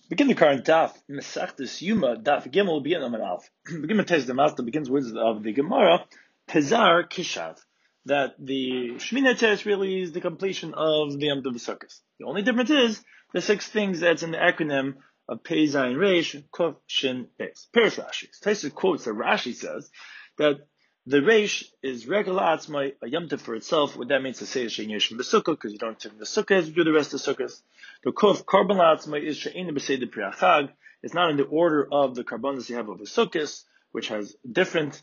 Begin the current daf, Mesachtes Yuma, daf Gimel, begin on an alf. Begin the test the master begins with of the Gemara, Pezar Kishav, that the Shmini Atzeres really is the completion of the Yom Tov Sukkos. The only difference is the 6 things that's in the acronym of Pei Zayin Reish, Kuf, Shin, Beis. Perish Rashi. Taisa quotes that Rashi says that the Reish is regular atzmai, a Yom Tov for itself. What that means to say is Shein Yesh B'Sukkah, because you don't turn the Sukkah as you do the rest of the Sukkahs. The Kuf, Karban Atzmai, is She'ein B'Seder Priachag. It's not in the order of the Karbanas you have of the Sukkahs, which has different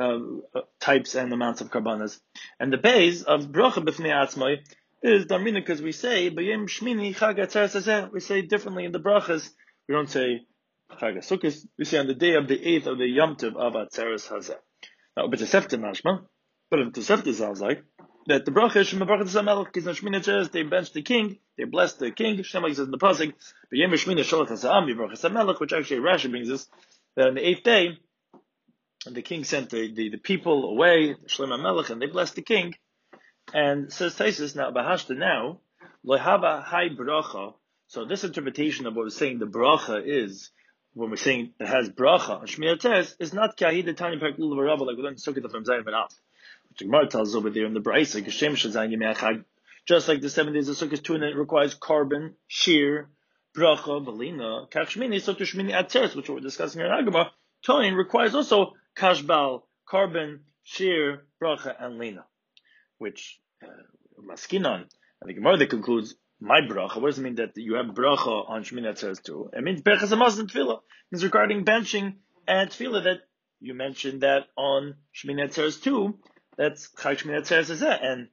types and amounts of Karbanas. And the base of Bracha B'Fnei Atzmai is Damrina, because we say, B'Yem Shmini Chag Atzeres Hazeh. We say differently in the Brachas. We don't say Chag HaSukkos. We say on the day of the 8th of the Yom Tov of Atzeres Hazeh. Now, but Tosefta mashma, but if Tosefta sounds like that the bracha is Shema Baruch Melech, because in Shmini Atzeres they bench the king, they bless the king. Shema says in the pasuk, "B'yem Shmini Sholach Hasam Baruch Melech," which actually Rashi brings us that on the 8th day, the king sent the people away, Shlomo Melech, and they blessed the king. And says Taisus now Bahashta now Lohava Hai Bracha. So this interpretation of what we're saying the bracha is, when we're saying it has bracha on Shmini Atzeres, is not kahid the tiny parklul v'rava like we learned Sukkot from Zayin V'Af, which the Gemara tells over there in the Brayso, Geshem Shazayin Yemei Chag, just like the 7 days of Sukkot too, and it requires carbon, shear, bracha, belina, kach Shmini, so to Shmini Atzeres, which we're discussing in Agama, Toin requires also kashbal, carbon, shear, bracha, and lina, which maskinon, and the Gemara that concludes my bracha. What does it mean that you have bracha on Shmini Atzeres too? It means berachas hamazon and tefillah. It means regarding benching and tefillah that you mentioned that on Shmini Atzeres too. That's Chag Shmini Atzeres Hazeh, and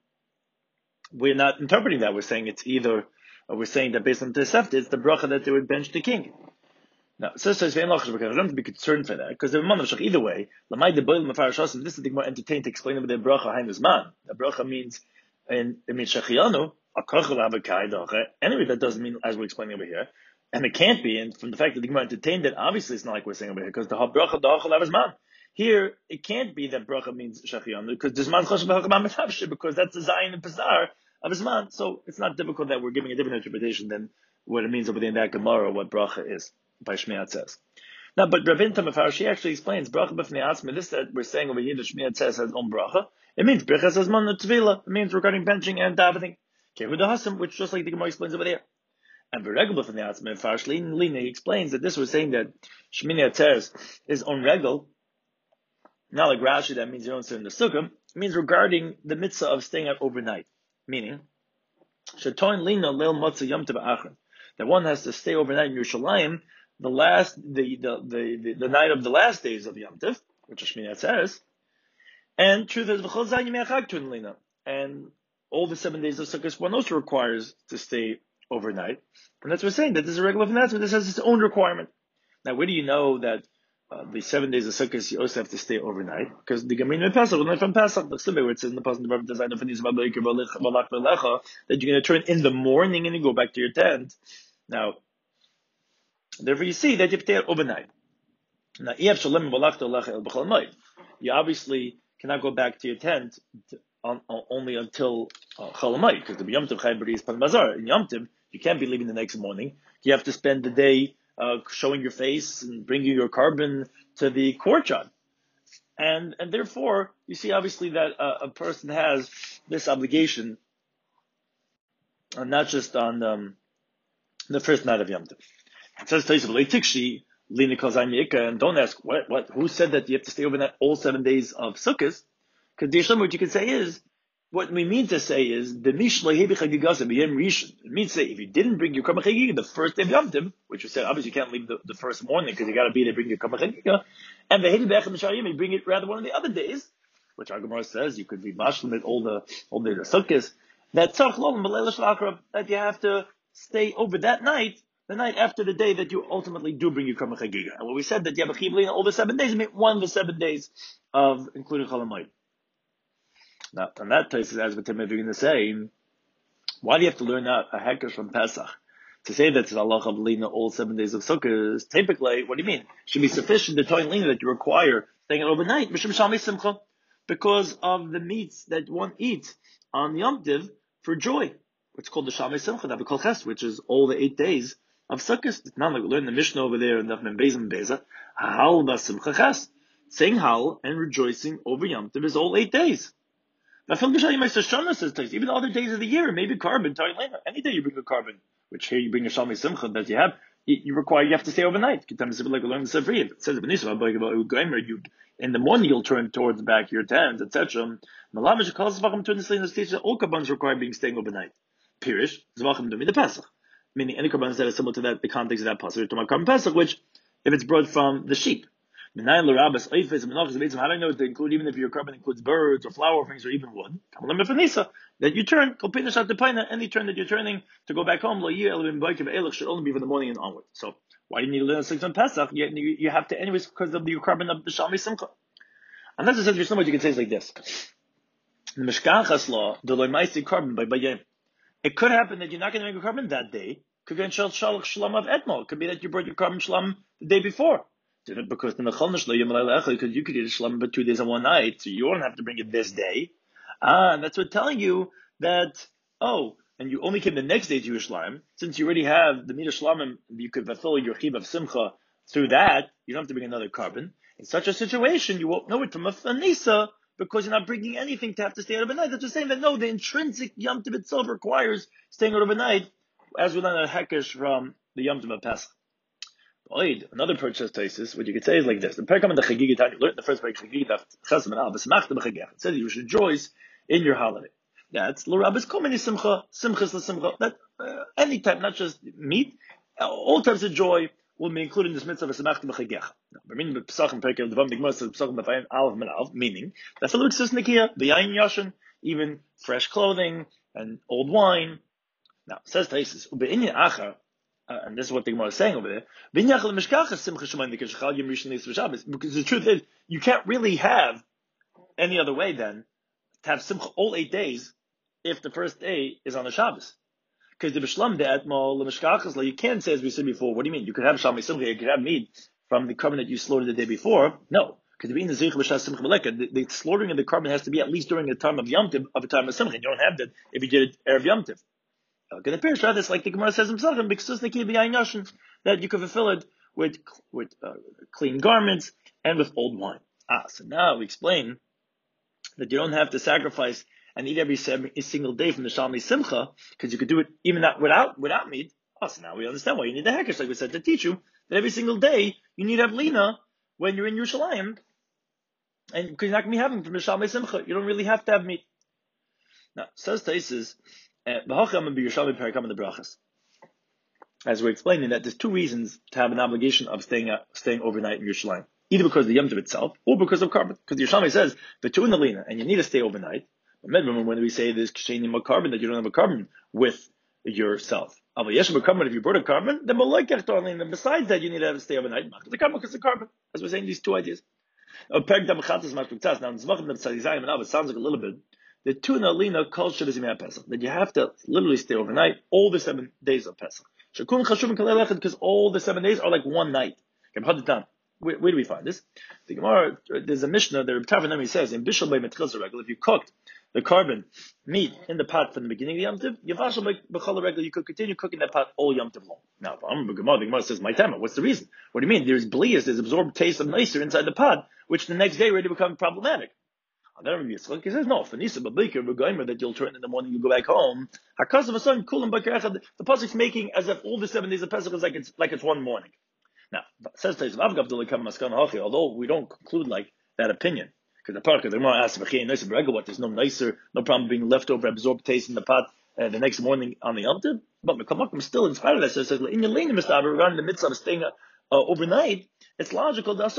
we're not interpreting that. We're saying it's either, we're saying that based on Tosefta, it's the bracha that they would bench the king. Now, so says I don't have to be concerned for that, because the man of either way, this is the more entertaining to explain about the bracha hainus man. The bracha means it means shachianu. Anyway, that doesn't mean as we're explaining over here, and it can't be. And from the fact that the Gemara entertained it, obviously it's not like we're saying over here, because the bracha the is man. Here it can't be that bracha means shachianu, because there's man because that's the zayin and pazar of his man. So it's not difficult that we're giving a different interpretation than what it means over there in that Gemara, what bracha is by Shmini Atzeres. Now, but Ravin Tamafar, she actually explains bracha b'fnei atzma. This that we're saying over here, the Shmini Atzeres has own bracha. It means brachas as man tefillah. It means regarding benching and davening. Which just like the Gemara explains over there. And Beregel from the Atzma Farsh Lina, he explains that this was saying that Shmini Atzeres is on regel, not like Rashi, that means you don't sit in the sukkah. It means regarding the mitzvah of staying out overnight. Meaning, Shatoin Lina Leil Matzah Yom Tov Achron, that one has to stay overnight in Yerushalayim, the night of the last days of Yom Tov, which is Shmini Atzeres. And truth is, V'chol Zayin Yemei Chag Tun Lina, and all the 7 days of Sukkot, one also requires to stay overnight. And that's what we're saying, that this is a regular announcement. This has its own requirement. Now, where do you know that the 7 days of Sukkot, you also have to stay overnight? Because the Gemara in Pesach, not from Pesach, the Sibbe, where it says in the Pasuk, that you're going to turn in the morning and you go back to your tent. Now, therefore you see that you have to stay overnight. Now, you obviously cannot go back to your tent only until Chol Hamoed, because the Yom Tov Chayim B'ri is Pan Mazar. In Yom Tov, you can't be leaving the next morning. You have to spend the day showing your face and bringing your carbon to the courtyard. And therefore, you see obviously that a person has this obligation, not just on the first night of Yom Tov. It says Tikshi, and don't ask who said that you have to stay overnight all 7 days of Sukkot. Because the Yishlem, what you can say is, what we mean to say is, the Mishlei Hebi Chagigasa B'Yem Rishon. It means to say, if you didn't bring your Karban Chagiga the first day of Yom Tov, which you said, obviously you can't leave the first morning, because you gotta be there to bring your Karban Chagiga, and the Hebi B'Echem Shayim, you bring it rather one of the other days, which our Gemara says, you could be mashlim it all the Sukkot, that you have to stay over that night, the night after the day that you ultimately do bring your Karban Chagiga. And when we said that you have a Chibli all the 7 days, it meant one of the 7 days of including Chol Hamoed. Now, on that place, as we're going to say, why do you have to learn a hekesh from Pesach? To say that it's Allah of Lina all 7 days of Sukkot is typically, what do you mean? It should be sufficient the Toin Lina that you require staying overnight, because of the meats that one eats on Yom Tiv for joy. It's called the Shamei Simcha, which is all the 8 days of Sukkot. It's not like we learned the Mishnah over there in Daf Mem Beis and Beza. Hal Basimcha Ches. Saying Hal and rejoicing over Yom Tov is all 8 days. Even the other days of the year, maybe carbon, any day you bring a carbon, which here you bring a Shalmei Simcha that you have, you have to stay overnight. It says in the morning you'll turn towards the back of your tents, etc. All carbons require staying overnight. Pirish, the Pesach. Meaning any carbons that are similar to that, the context of that pasuk, to my carbon Pesach, which if it's brought from the sheep. How do I know to include, even if your carbon includes birds or flower things or even wood? That you turn, any turn that you're turning to go back home, should only be from the morning and onward. So why do you need to learn 6 on Pesach? You have to anyways because of your carbon of the Shalmei Simcha. Unless it says there's so much you can say is like this. The Mishkachas law, the loymaisi carbon by Bayem. It could happen that you're not going to make a carbon that day. Could be shalach shlam of etmol. Could be that you brought your carbon shlam the day before. Because the because you could eat a shlam but 2 days and 1 night, so you don't have to bring it this day. And that's what telling you that, and you only came the next day to Yerushalayim, since you already have the Midah Shlamim, you could fulfill your Chib of Simcha through that, you don't have to bring another carbon. In such a situation, you won't know it from a Fanisa, because you're not bringing anything to have to stay out overnight. That's just saying that no, the intrinsic Yom Tov itself requires staying out overnight, as we learn a Hekesh from the Yom Tov of Pesach. Another purchase thesis, what you could say is like this. The Perkam and the Chagigat, you learned in the first Perkam Chagigat, Chesam and Al, B'Samachta B'Chagech. It says you should rejoice in your holiday. That's L'Rabbis Kol Mini Simcha, Simchas L'Simcha. That any type, not just meat, all types of joy will be included in this mitzvah of B'Samachta B'Chagech. Meaning the Pesach and Perkam, the Vam Digmar says Pesach and B'Fayim Al and Al, meaning that's a little sis Nikia, B'Yayin Yashin, even fresh clothing and old wine. Now, says Taisis, U'Be'inyan Achar. And this is what the Gemara is saying over there. Because the truth is, you can't really have any other way then to have Simcha all 8 days if the first day is on the Shabbos. Because the Bishlam de Atmal, the Mishkachas, you can't say, as we said before, what do you mean? You could have Shalmei Simcha, you could have meat from the carbon that you slaughtered the day before. No. Because the slaughtering of the carbon has to be at least during the time of Yom Tov, of a time of Simcha. You don't have that if you did it Erev Yom Tov. Okay, the Pirush, it's like the Gemara says himself, that you can fulfill it with clean garments and with old wine. So now we explain that you don't have to sacrifice and eat every single day from the Shalmei Simcha, because you could do it even without meat. So now we understand why you need the Hekesh, like we said, to teach you that every single day you need to have Lina when you're in Yerushalayim, and because you're not going to be having from the Shalmei Simcha, you don't really have to have meat. Now, says Taisis, as we're explaining that there's 2 reasons to have an obligation of staying overnight in Yerushalayim. Either because of the Yom Tov itself, or because of carbon. Because the Yerushalmi says, "V'tu in the lina," and you need to stay overnight. Remember when we say there's k'sheinim a carbon, that you don't have a carbon with yourself. If you brought a carbon, then besides that, you need to stay overnight. The carbon because the carbon. As we're saying, these 2 ideas. Now, it sounds like a little bit. The tuna lina culture is Pesach, that you have to literally stay overnight all the 7 days of Pesach. Because all the 7 days are like one night. Where do we find this? The Gemara, there's a Mishnah, the Reb Tavanami says, in Bishul Bei Metchilza Regel, if you cooked the carbon meat in the pot from the beginning of Yom Tov, you could continue cooking that pot all Yom Tov long. Now, the Gemara says, my time, what's the reason? What do you mean? There's blias, there's absorbed taste of nicer inside the pot, which the next day already become problematic. He says, no, that you'll turn in the morning, you go back home. The pasuk's making as if all the 7 days of Pesach is like it's one morning. Now, says although we don't conclude like that opinion, because the Gemara asks, what, there's no nicer, no problem being leftover absorbed taste in the pot the next morning on the Yom Tov? But Mekamakim still in spite of that says, in your lane, regarding the mitzvah of staying overnight, it's logical that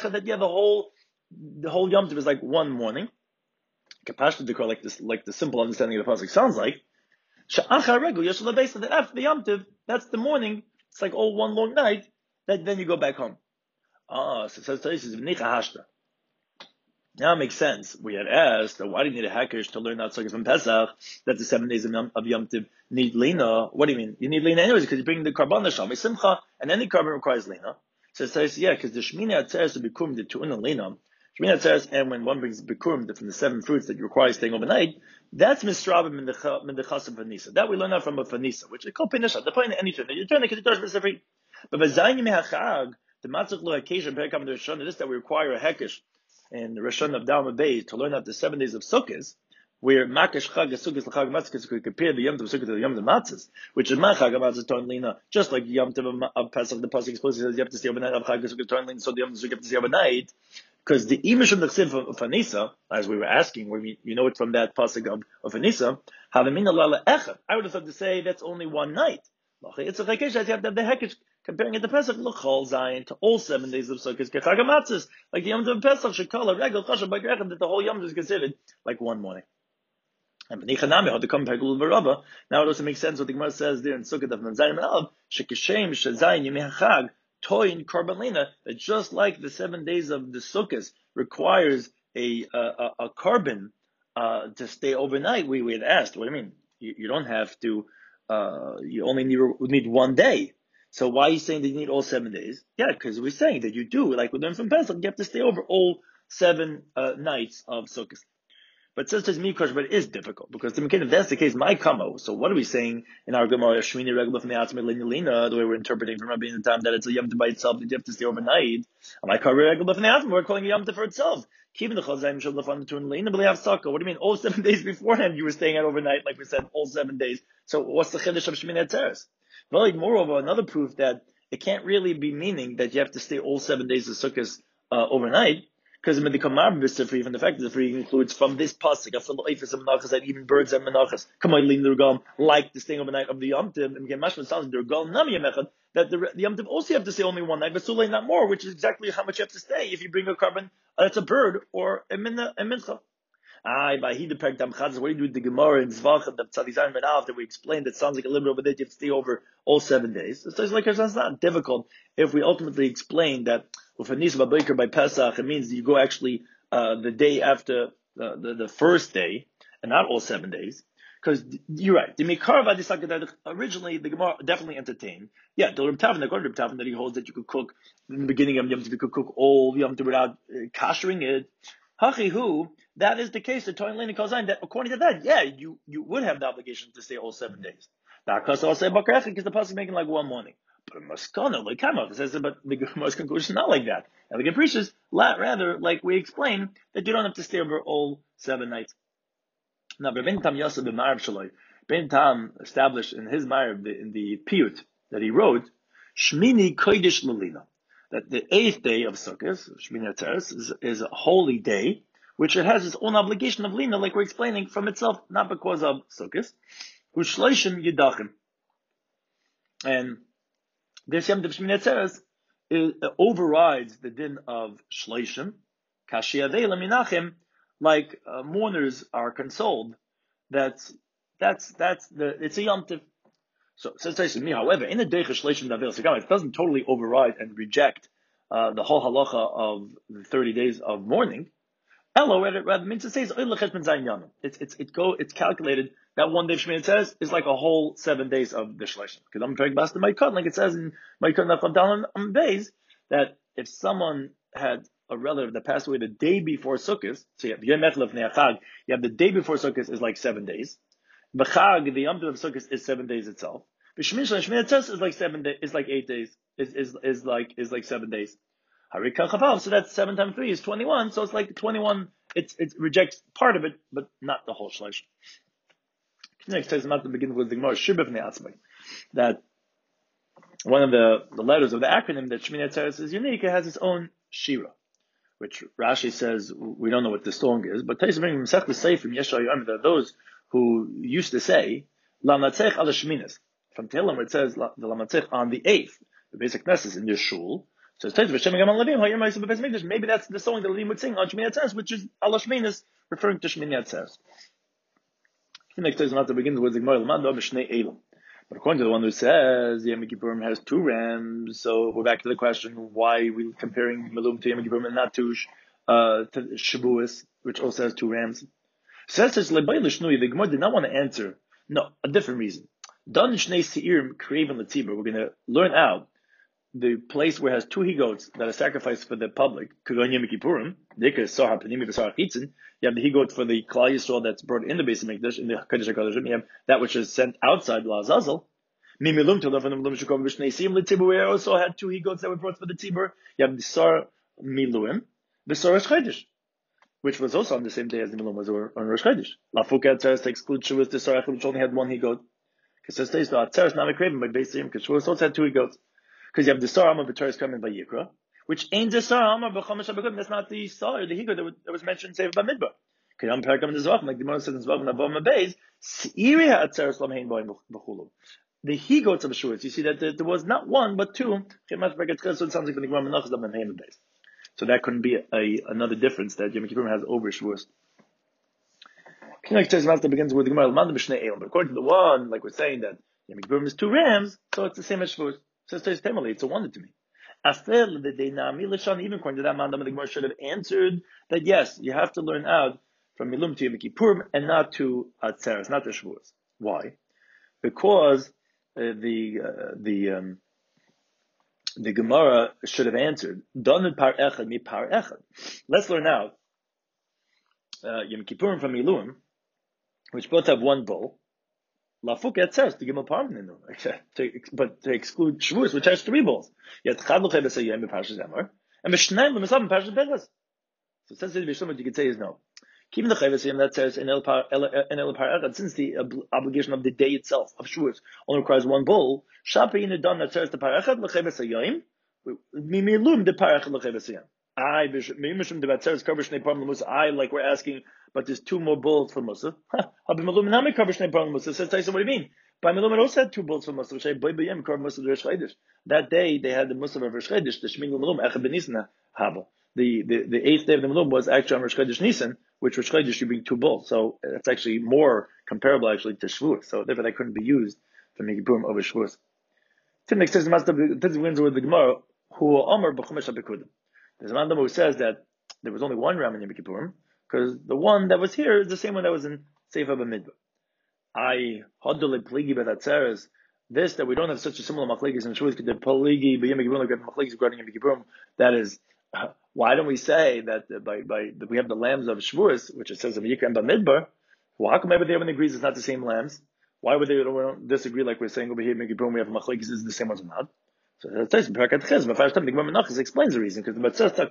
the whole Yom Tov is like one morning. Kapashta decor, like the simple understanding of the pasuk sounds like. That after the Yom Tov, that's the morning. It's like all one long night. Then you go back home. So it says Hashta. Now it makes sense. We had asked, why do you need a Hekesh to learn that sukkah from Pesach? That the 7 days of Yom Tov need Lina. What do you mean? You need Lina anyways because you bring the Karban Shalmei Simcha, and any carbon requires Lina. So it says, because the Shmini Atzeres to Bikurim the Tu'un Lina. Shmini Atzeres, and when one brings Bikurim from the 7 fruits that you require staying overnight, That's Misrabim in the Chasam Fanisa. That we learn out from a Fanisa, which is called Pinisha. The point of anything. You turn it because it does specific. But Vazayim Mehachag, the Matzach Lo Hakesh and Perikam the Rishon, it is that we require a Hekesh in the Rishon of Dalma Bay to learn out the 7 days of Sukkot, where Makesh Chag Sukkot L'Chag Matzah could compare the Yom Tov Sukkot to the Yom Tov Matzahs, which is Machag Matzah Torn Lina, just like Yom Tov of Pesach, the Pasuk explicitly says you have to stay overnight of Chag Sukkot Torn Lina, so the Yom Tov Sukkot you have to stay overnight. Because the Imish of the Chsiv of Anisa, as we were asking, you know it from that pasuk of Anisa, Havamina Lala Echad. I would have thought to say that's only one night. It's a Chekesh, you have to have the Hekesh, comparing it to Pesach, L'chol Zayin, to all 7 days of Sukkot, Kechag HaMatzos, like the Yom Tov Pesach, Shekala, Regel, Chashav, B'Grechad, that the whole Yom Tov is considered like one morning. And B'nichanami, how to come back L'Varava, now it also makes sense what the Gemara says there in Sukkot of Nanzayim and Alav, Shekeshem, Shazayin, Yemei Toin Korban Lina, that just like the 7 days of the Sukkot requires a carbon to stay overnight, we had asked, what do you mean? You don't have to, you only need 1 day. So why are you saying that you need all 7 days? Yeah, because we're saying that you do, like we learned from Pesach, you have to stay over all 7 nights of Sukkot. But since there's mikosh, but it is difficult because if that's the case, my kamo. So what are we saying in our Gemara? Shmini regula from the atzmei lina, the way we're interpreting from Rabbi in the time that it's a yom by itself that you have to stay overnight. My kar regula from the atzmei, we're calling a yom for itself. Keeping the chazayim shel lefan the turn lina, but they have sukkah. What do you mean? All 7 days beforehand you were staying out overnight, like we said, all 7 days. So what's the chiddush of Shmini Atzeres? Well, moreover, another proof that it can't really be meaning that you have to stay all 7 days of sukkahs overnight. Because in the Kamar B'Sifri, even the fact that the Sifri includes from this pasuk, that even birds have menachas, like the staying overnight of the Yom Tov, and Gemashma sounds that the Yom Tov also have to stay only one night, but Sulay not more, which is exactly how much you have to stay if you bring a carbon that's a bird or a mincha. By he the Perikam Chazas, what do you do with the Gemara and Zvach and the Tzadizan Ben Alf that we explained? That sounds like a little bit over there. You have to stay over all 7 days. So it's like it's not difficult if we ultimately explain that with Anis Babaker by Pesach, it means you go actually the day after the first day and not all 7 days. Because you're right. The Mikar that originally the Gemara definitely entertained. Yeah, the Reb Tavin, according to Reb Tavin, that he holds that you could cook in the beginning of Yom Tov, you could cook all Yom Tov without kashering it. Hachihu, that is the case. The Torah Leni calls that according to that, yeah, you would have the obligation to stay all 7 days. Because I'll say because the pasuk is making like one morning. But Maskana, like Kamach says, but the Gemara's conclusion is not like that. And the Gemara is rather like we explain that you don't have to stay over all 7 nights. Now, Ben Tam Yosef ben Ma'arab Shaloi, Ben Tam established in his Ma'arab in the Piyut that he wrote, Shmini Kodesh Lulina, that the 8th day of Sukkot, Shmini Atzeres, is a holy day, which it has its own obligation of Lina, like we're explaining from itself, not because of Sukkot. Ushleishim Yidachim. And this Yom Tov Shmini Atzeres overrides the din of Shleishim, Kashiyavei Laminachim, like mourners are consoled. It's a Yom Tov. So says to me, however, in the Deicha Shleishim Davil Segam, it doesn't totally override and reject the whole halacha of the 30 days of mourning. Elo, rather means it says it's calculated that 1 day of Shmini Atzeres is like a whole 7 days of the Shleishim. Because I'm trying to my cut, like it says in my cut on days, that if someone had a relative that passed away the day before Sukkot, so you have the day before Sukkot is like 7 days. B'chag, the Yom Tov of Sukkot is 7 days itself. B'shmini Shmini Atzeres is like 7 days, is like 8 days, is like 7 days. So that's 7 times 3 is 21. So it's like 21. It rejects part of it, but not the whole shleish. Next, tells about to begin with the Gemara Shibah Ne'atzmai, that one of the letters of the acronym that Shmini Atzeres is unique. It has its own shira, which Rashi says we don't know what the song is, but Taisa brings Masech L'Seifim Yeshayim. There are those who used to say Lamatzech al Shminas from Tehillim, where it says the Lamatzech on the 8th, the basic Knesset in your shul. So maybe that's the song that Levim would sing on Shmini Atzeres, which is al Shminas, referring to Shmini Atzeres. The next is not to begin with the Gemara Lamando Mishnei Elam. But according to the one who says Yom Kippurim has 2 rams, so we're back to the question why we're comparing Melum to Yom Kippurim and not to Shavuos, which also has 2 rams. Says the Gemara did not want to answer. No, a different reason. We're going to learn out the place where it has two he-goats that are sacrificed for the public, you have the he-goat for the Klal Yisrael that's brought in the Beis Hamikdash, in the Kodesh HaKodeshim, you have that which is sent outside La'azazel. Where also had two he-goats that were brought for the Tzibur. You have the Sar Miluim, the Sar Rosh Chodesh, which was also on the same day as the Miluim was on Rosh Chodesh. Lafuka Atzeres to exclude Shavuos, the Sar Echad, which only had one he-goat. Because it says the Atzeres not a craven by Beis Yom, because Shavuos also had two he-goats. Because you have the Sar Amar B'Toras coming by Yikra, which ain't the Sar Amar B'Chomesh HaBegudim. That's not the Sar, the he-goat that was mentioned Sefer Bamidbar. Because I'm Parakam in the Zvachim, like the Gemara says in Zvachim Avom Abeis, Seiri HaAtzeres Lam Hein Boim B'Chulu. The he-goats of Shavuos, you see that there was not one, but two. So it sounds like the Gemara Menachos Lam Hein Abeis. So that couldn't be another difference that Yom Kippur has over Shavuos. Begins with the Gemara, according to the one, like we're saying that Yom Kippur is two rams, so it's the same as Shavuos. Says Temali, it's a wonder to me. Even according to that man, the Gemara should have answered that yes, you have to learn out from Milum to Yom Kippur and not to Atzeres, not to Shavuos. Why? Because the Gemara should have answered, let's learn out Yom Kippur from Milum, which both have one bull. Lafuk Atzeres to give a parmin, but to exclude Shavuos, which has three bulls. Yet Chad L'Chei B'Sayim B'Parshas Emor, and B'Shnayim L'Misav B'Parshas Begas. So it says in Bishlam, what you could say is no. Keeping the Chei B'Sayim that says in El Par Echad, since the obligation of the day itself of Shavuos only requires one bull, Shapi in the Don that says the Par Echad L'Chei B'Sayim, Mimilum the Par Echad L'Chei B'Sayim. I like we're asking, but there's two more bulls for Musa. Says Taisa, what do you mean? By Milum it also had two bulls for Musa. That day they had the Musa of Rosh Chodesh, the Shmini Milum Echad B'Nisan Haba. The 8th day of the Milum was actually on Rosh Chodesh Nisan, which Rosh Chodesh you bring two bulls. So it's actually more comparable actually to Shavuos. So therefore that couldn't be used for Yom Kippur over Shavuos. Timnik says with the Gemara who Omer B'Chomesh HaBekudim. There's a man who says that there was only one ram in Yom Kippurim, because the one that was here is the same one that was in Sefer Bamidbar. This, that we don't have such a similar machlekes in Shavuos, the poligi, b'Yom Kippurim, like machlekes regarding Yom Kippurim, that is, why don't we say that that we have the lambs of Shavuos, which it says of Yikra and Bamidbar? Well, how come everyone agrees it's not the same lambs? Why would they don't disagree like we're saying over here in Yom Kippurim we have machlekes is the same ones or not? So that says Parakat Ches, but first time the Gemara Menachos explains the reason, because the says that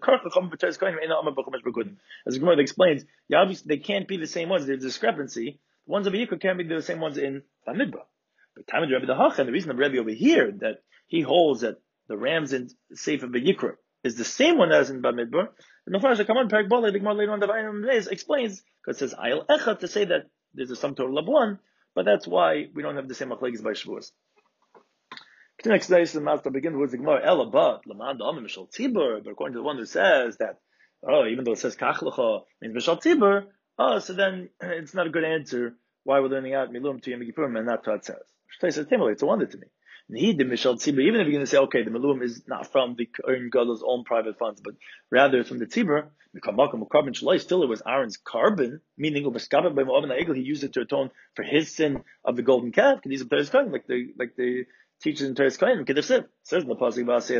as the Gemara explains, obviously they can't be the same ones. There's a discrepancy. The ones of Yikra can't be the same ones in Bamidbar. But time of Rebbe the Hach, and the reason of Rebbe over here that he holds that the rams in Sefer Yikra is the same one as in Bamidbar. And the Farshah come on Parak Bala, the Gemara later on the Vayim days explains because it says Ayel Echad to say that there's a sum total of one, but that's why we don't have the same machlekes by Shavuos. The next day, the master begins with the Gemara, Ela, but according to the one who says that, even though it says Kachlecha means Mishal Tzibur, so then it's not a good answer why we're learning out Milum to Yom Kippurim and not to Atzeres. Shtei says, Timely, it's a wonder to me. He did Mishal Tzibur, even if you're going to say, okay, the Milum is not from the Kohen Gadol's own private funds, but rather it's from the Tzibur, still it was Aaron's carbon, meaning he used it to atone for his sin of the golden calf, because he's a Teres Kohen, like the teaches in Teres Kohen, says in the pasuk,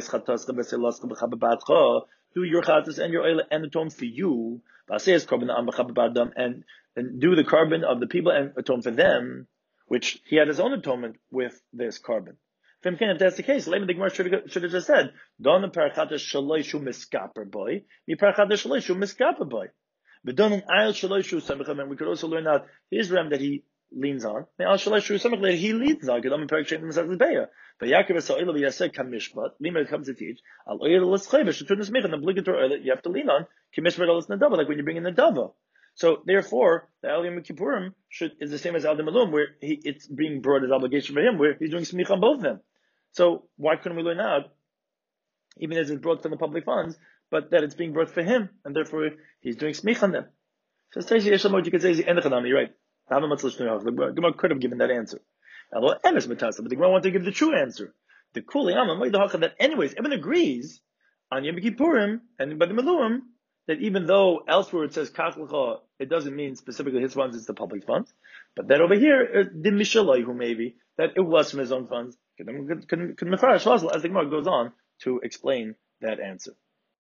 do your chatas and your oil and atone for you, and do the carbon of the people and atone for them, which he had his own atonement with this carbon. If that's the case, the Gemara should have just said, "Don parachata shaloishu miskaper boy, mi parachata shaloishu miskaper boy." But don ayil shaloishu samichem, and we could also learn out his ram that he leans on. Al shaloishu samichem that he leans on. Kedam parachata misas beya. But Yaakov said, "Oil v'yaseh kamishpat." Lima comes to teach al oil l'schayvish to turn this mechan the obligatory oil that you have to lean on. Kimishpat al nadava, like when you bring in the dava. So therefore, the Al Yom Kippurim is the same as Al Malum, where it's being brought as obligation for him, where he's doing smicha on both of them. So why couldn't we learn out, even as it's brought from the public funds, but that it's being brought for him, and therefore he's doing smich on them? So you could say, you're right. The Gemara could have given that answer. But the Gemara wanted to give the true answer. The that anyways, everyone agrees on Yom Kippurim and by the Meluim that even though elsewhere it says Kach L'cha, it doesn't mean specifically his funds, it's the public funds. But that over here, the Mishalai, who maybe, that it was from his own funds. As the Gemara goes on, to explain that answer.